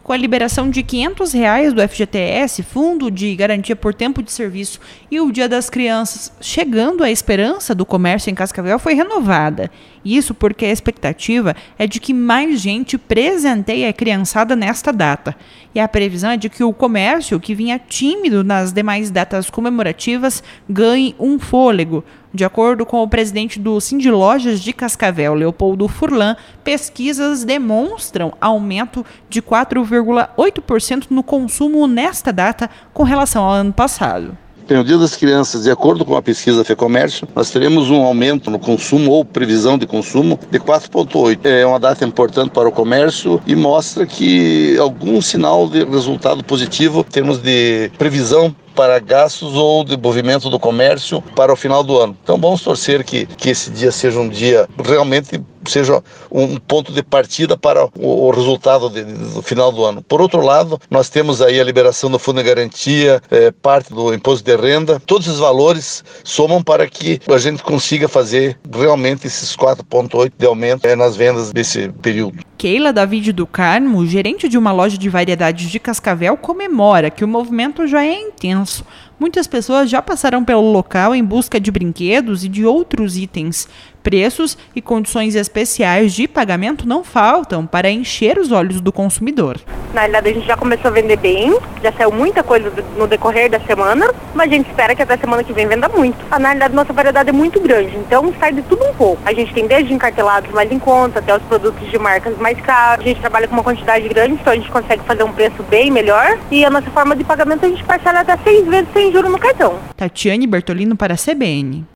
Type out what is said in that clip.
Com a liberação de R$ 500 do FGTS, Fundo de Garantia por Tempo de Serviço, e o Dia das Crianças chegando, a esperança do comércio em Cascavel foi renovada. Isso porque a expectativa é de que mais gente presenteie a criançada nesta data. E a previsão é de que o comércio, que vinha tímido nas demais datas comemorativas, ganhe um fôlego. De acordo com o presidente do Sindilojas de Cascavel, Leopoldo Furlan, pesquisas demonstram aumento de 4,8% no consumo nesta data com relação ao ano passado. No Dia das Crianças, de acordo com a pesquisa FEComércio, nós teremos um aumento no consumo ou previsão de consumo de 4,8%. É uma data importante para o comércio e mostra que algum sinal de resultado positivo em termos de previsão para gastos ou de movimento do comércio para o final do ano. Então vamos torcer que esse dia seja um dia realmente seja um ponto de partida para o resultado do final do ano. Por outro lado, nós temos aí a liberação do Fundo de Garantia, parte do Imposto de Renda. Todos esses valores somam para que a gente consiga fazer realmente esses 4,8% de aumento nas vendas desse período. Keila David do Carmo, gerente de uma loja de variedades de Cascavel, comemora que o movimento já é intenso. Muitas pessoas já passaram pelo local em busca de brinquedos e de outros itens. Preços e condições especiais de pagamento não faltam para encher os olhos do consumidor. Na realidade, a gente já começou a vender bem, já saiu muita coisa no decorrer da semana, mas a gente espera que até semana que vem venda muito. Na realidade, nossa variedade é muito grande, então sai de tudo um pouco. A gente tem desde encartelados mais em conta, até os produtos de marcas mais caros. A gente trabalha com uma quantidade grande, então a gente consegue fazer um preço bem melhor. E a nossa forma de pagamento, a gente parcela até 6 vezes sem juros no cartão. Tatiane Bertolino para a CBN.